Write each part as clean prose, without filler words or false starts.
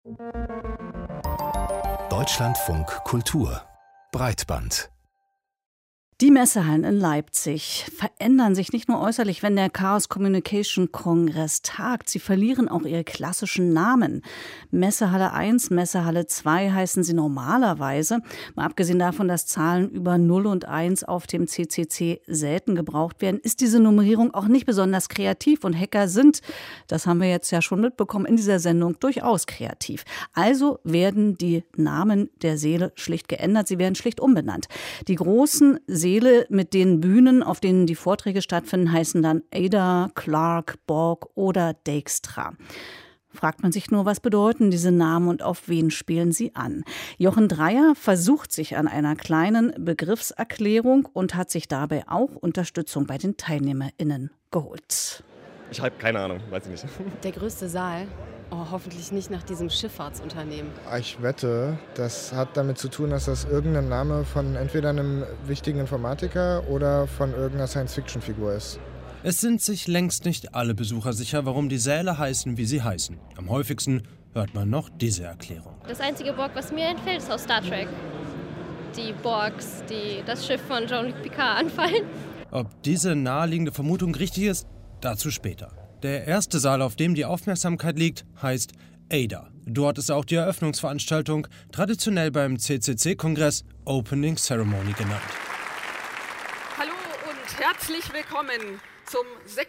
Deutschlandfunk Kultur Breitband. Die Messehallen in Leipzig verändern sich nicht nur äußerlich, wenn der Chaos Communication Kongress tagt. Sie verlieren auch ihre klassischen Namen. Messehalle 1, Messehalle 2 heißen sie normalerweise. Mal abgesehen davon, dass Zahlen über 0 und 1 auf dem CCC selten gebraucht werden, ist diese Nummerierung auch nicht besonders kreativ. Und Hacker sind, das haben wir jetzt ja schon mitbekommen in dieser Sendung, durchaus kreativ. Also werden die Namen der Säle schlicht geändert. Sie werden schlicht umbenannt. Die großen Säle mit den Bühnen, auf denen die Vorträge stattfinden, heißen dann Ada, Clark, Borg oder Dijkstra. Fragt man sich nur, was bedeuten diese Namen und auf wen spielen sie an? Jochen Dreier versucht sich an einer kleinen Begriffserklärung und hat sich dabei auch Unterstützung bei den TeilnehmerInnen geholt. Ich habe keine Ahnung, weiß ich nicht. Der größte Saal? Oh, hoffentlich nicht nach diesem Schifffahrtsunternehmen. Ich wette, das hat damit zu tun, dass das irgendein Name von entweder einem wichtigen Informatiker oder von irgendeiner Science-Fiction-Figur ist. Es sind sich längst nicht alle Besucher sicher, warum die Säle heißen, wie sie heißen. Am häufigsten hört man noch diese Erklärung. Das einzige Borg, was mir entfällt, ist aus Star Trek. Die Borgs, die das Schiff von Jean-Luc Picard anfallen. Ob diese naheliegende Vermutung richtig ist, dazu später. Der erste Saal, auf dem die Aufmerksamkeit liegt, heißt Ada. Dort ist auch die Eröffnungsveranstaltung, traditionell beim CCC-Kongress Opening Ceremony genannt. Hallo und herzlich willkommen zum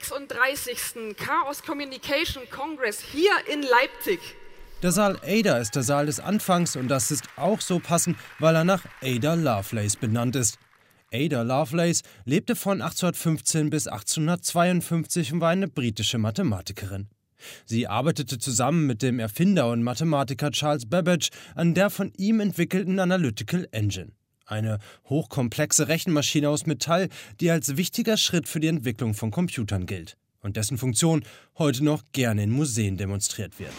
36. Chaos Communication Congress hier in Leipzig. Der Saal Ada ist der Saal des Anfangs und das ist auch so passend, weil er nach Ada Lovelace benannt ist. Ada Lovelace lebte von 1815 bis 1852 und war eine britische Mathematikerin. Sie arbeitete zusammen mit dem Erfinder und Mathematiker Charles Babbage an der von ihm entwickelten Analytical Engine. Eine hochkomplexe Rechenmaschine aus Metall, die als wichtiger Schritt für die Entwicklung von Computern gilt und dessen Funktion heute noch gerne in Museen demonstriert wird.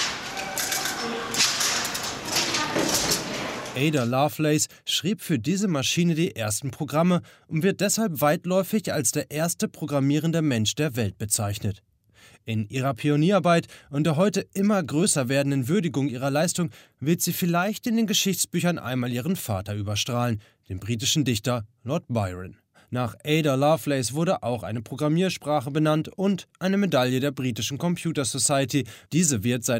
Ada Lovelace schrieb für diese Maschine die ersten Programme und wird deshalb weitläufig als der erste programmierende Mensch der Welt bezeichnet. In ihrer Pionierarbeit und der heute immer größer werdenden Würdigung ihrer Leistung wird sie vielleicht in den Geschichtsbüchern einmal ihren Vater überstrahlen, den britischen Dichter Lord Byron. Nach Ada Lovelace wurde auch eine Programmiersprache benannt und eine Medaille der britischen Computer Society. Diese wird seit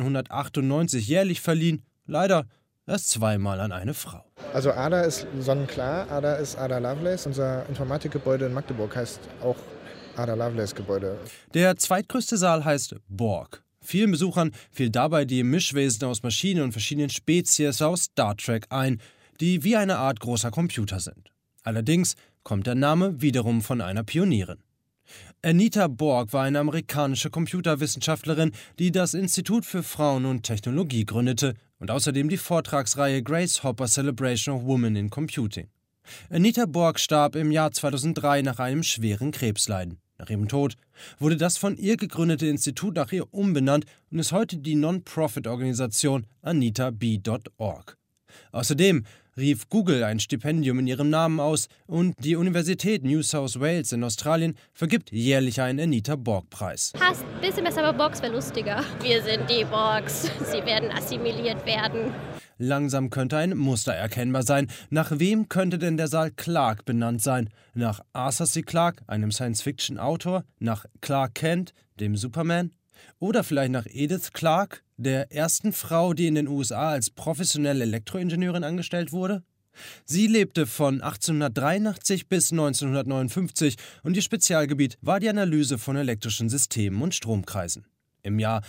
1998 jährlich verliehen, leider erst zweimal an eine Frau. Also Ada ist sonnenklar, Ada ist Ada Lovelace. Unser Informatikgebäude in Magdeburg heißt auch Ada Lovelace Gebäude. Der zweitgrößte Saal heißt Borg. Vielen Besuchern fiel dabei die Mischwesen aus Maschinen und verschiedenen Spezies aus Star Trek ein, die wie eine Art großer Computer sind. Allerdings kommt der Name wiederum von einer Pionierin. Anita Borg war eine amerikanische Computerwissenschaftlerin, die das Institut für Frauen und Technologie gründete und außerdem die Vortragsreihe Grace Hopper Celebration of Women in Computing. Anita Borg starb im Jahr 2003 nach einem schweren Krebsleiden. Nach ihrem Tod wurde das von ihr gegründete Institut nach ihr umbenannt und ist heute die Non-Profit-Organisation AnitaB.org. Außerdem rief Google ein Stipendium in ihrem Namen aus und die Universität New South Wales in Australien vergibt jährlich einen Anita Borg-Preis. Passt ein bisschen besser, aber Borgs wäre lustiger. Wir sind die Borgs. Sie werden assimiliert werden. Langsam könnte ein Muster erkennbar sein. Nach wem könnte denn der Saal Clark benannt sein? Nach Arthur C. Clarke, einem Science-Fiction-Autor? Nach Clark Kent, dem Superman? Oder vielleicht nach Edith Clarke, der ersten Frau, die in den USA als professionelle Elektroingenieurin angestellt wurde? Sie lebte von 1883 bis 1959 und ihr Spezialgebiet war die Analyse von elektrischen Systemen und Stromkreisen. Im Jahr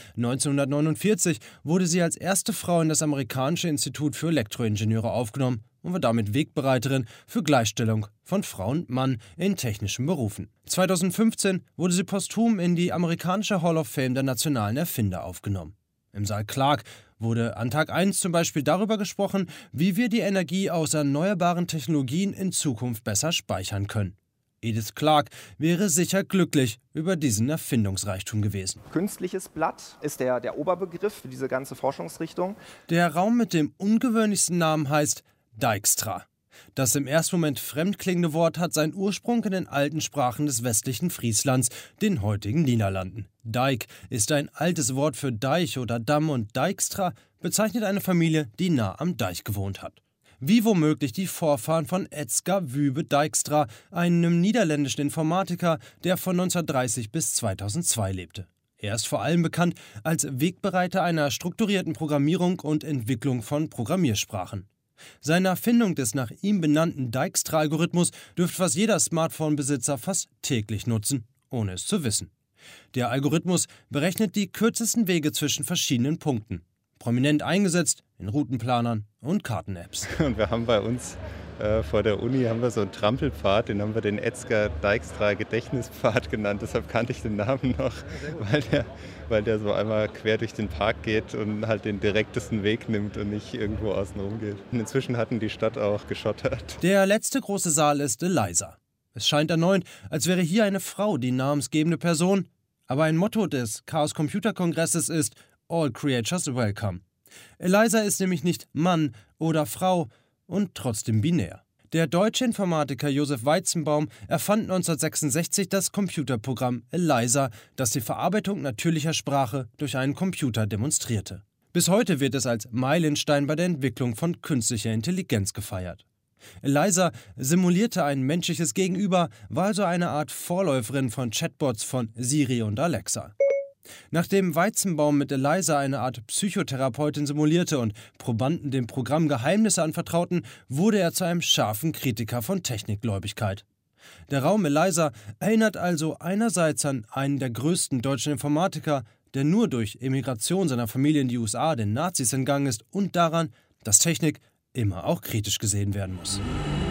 1949 wurde sie als erste Frau in das amerikanische Institut für Elektroingenieure aufgenommen und war damit Wegbereiterin für Gleichstellung von Frau und Mann in technischen Berufen. 2015 wurde sie posthum in die amerikanische Hall of Fame der nationalen Erfinder aufgenommen. Im Saal Clark wurde an Tag 1 zum Beispiel darüber gesprochen, wie wir die Energie aus erneuerbaren Technologien in Zukunft besser speichern können. Edith Clarke wäre sicher glücklich über diesen Erfindungsreichtum gewesen. Künstliches Blatt ist der Oberbegriff für diese ganze Forschungsrichtung. Der Raum mit dem ungewöhnlichsten Namen heißt Dijkstra. Das im ersten Moment fremdklingende Wort hat seinen Ursprung in den alten Sprachen des westlichen Frieslands, den heutigen Niederlanden. Dijk ist ein altes Wort für Deich oder Damm und Dijkstra bezeichnet eine Familie, die nah am Deich gewohnt hat. Wie womöglich die Vorfahren von Edsger Wübe Dijkstra, einem niederländischen Informatiker, der von 1930 bis 2002 lebte. Er ist vor allem bekannt als Wegbereiter einer strukturierten Programmierung und Entwicklung von Programmiersprachen. Seine Erfindung des nach ihm benannten Dijkstra-Algorithmus dürfte fast jeder Smartphone-Besitzer fast täglich nutzen, ohne es zu wissen. Der Algorithmus berechnet die kürzesten Wege zwischen verschiedenen Punkten. Prominent eingesetzt in Routenplanern und Karten-Apps. Und wir haben bei uns vor der Uni so einen Trampelpfad, den haben wir den Edsger Dijkstra Gedächtnispfad genannt. Deshalb kannte ich den Namen noch, weil der so einmal quer durch den Park geht und halt den direktesten Weg nimmt und nicht irgendwo außen rum geht. Und inzwischen hatten die Stadt auch geschottert. Der letzte große Saal ist Eliza. Es scheint erneut, als wäre hier eine Frau die namensgebende Person. Aber ein Motto des Chaos Computer Kongresses ist All Creatures Welcome. Eliza ist nämlich nicht Mann oder Frau und trotzdem binär. Der deutsche Informatiker Josef Weizenbaum erfand 1966 das Computerprogramm Eliza, das die Verarbeitung natürlicher Sprache durch einen Computer demonstrierte. Bis heute wird es als Meilenstein bei der Entwicklung von künstlicher Intelligenz gefeiert. Eliza simulierte ein menschliches Gegenüber, war also eine Art Vorläuferin von Chatbots von Siri und Alexa. Nachdem Weizenbaum mit Eliza eine Art Psychotherapeutin simulierte und Probanden dem Programm Geheimnisse anvertrauten, wurde er zu einem scharfen Kritiker von Technikgläubigkeit. Der Raum Eliza erinnert also einerseits an einen der größten deutschen Informatiker, der nur durch Emigration seiner Familie in die USA den Nazis entgangen ist, und daran, dass Technik immer auch kritisch gesehen werden muss.